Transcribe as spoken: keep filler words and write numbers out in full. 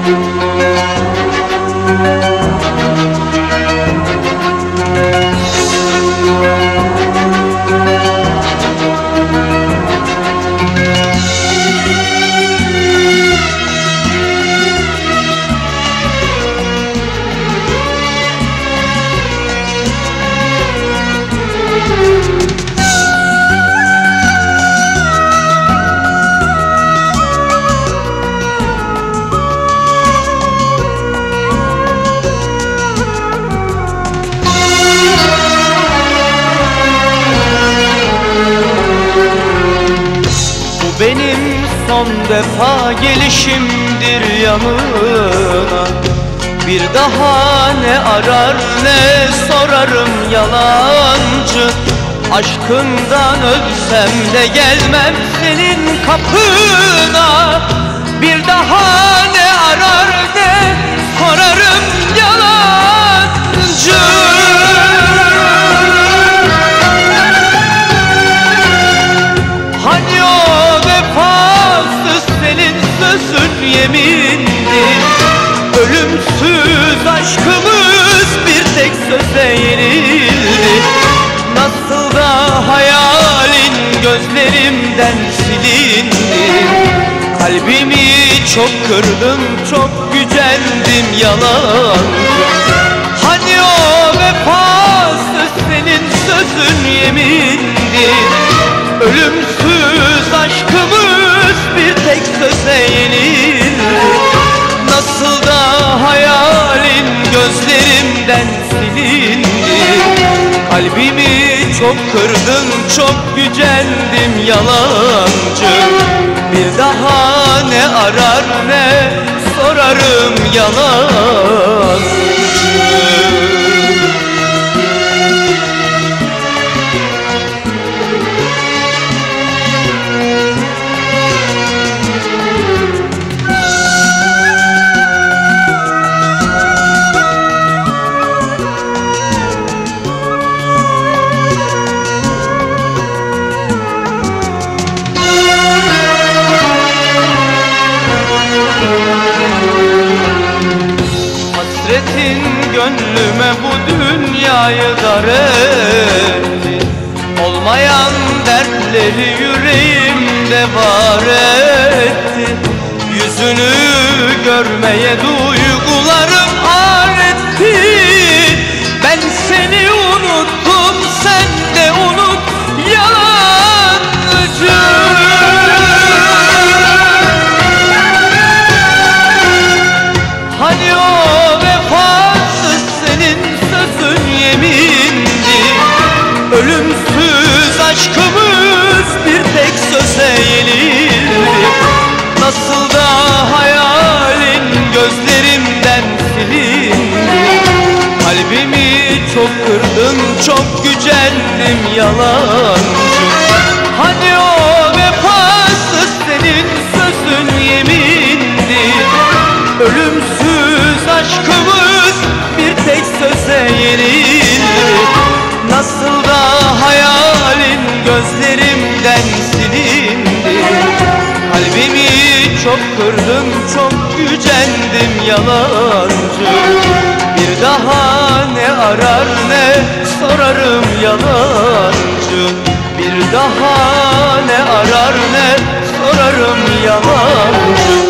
Benim son defa gelişimdir yanına. Bir daha ne arar ne sorarım yalancı. Aşkından ölsem de gelmem senin kapına. Bir daha ne arar ne sorarım yalancı. Hani o vefasız senin sözün yemindir. Ölümsüz aşkımız bir tek söze yenildi. Nasıl da hayalin gözlerimden silindi. Kalbimi çok kırdım, çok gücendim yalancı. Hani o vefasız senin sözün yemindir. Ölümsüz aşkımız bir tek söze yenildi. Nasıl da hayalin gözlerimden silindi. Kalbimi çok kırdım, çok gücendim yalancı. Bir daha ne arar ne sorarım yalancı. Hasretin gönlüme bu dünyayı dar etti. Olmayan dertleri yüreğimde var etti. Yüzünü görmeye duygularım ağır etti. Ben seni unuttum, sen de unut yalancı. Hani o vefasız senin sözün yemindi. Ölümsüz aşkımız bir tek söze yenildi. Nasıl da hayalin gözlerimden silindi. Kalbimi çok kırdım, çok gücendim yalancı. Hani o vefasız senin sözün yemindi. Ölümsüz aşkımız bir tek söze yenildi. Nasıl da hayalin gözlerimden silindi. Kalbimi çok kırdım, çok gücendim yalancı. Bir daha ne arar ne sorarım yalancı. Bir daha ne arar ne sorarım yalancı.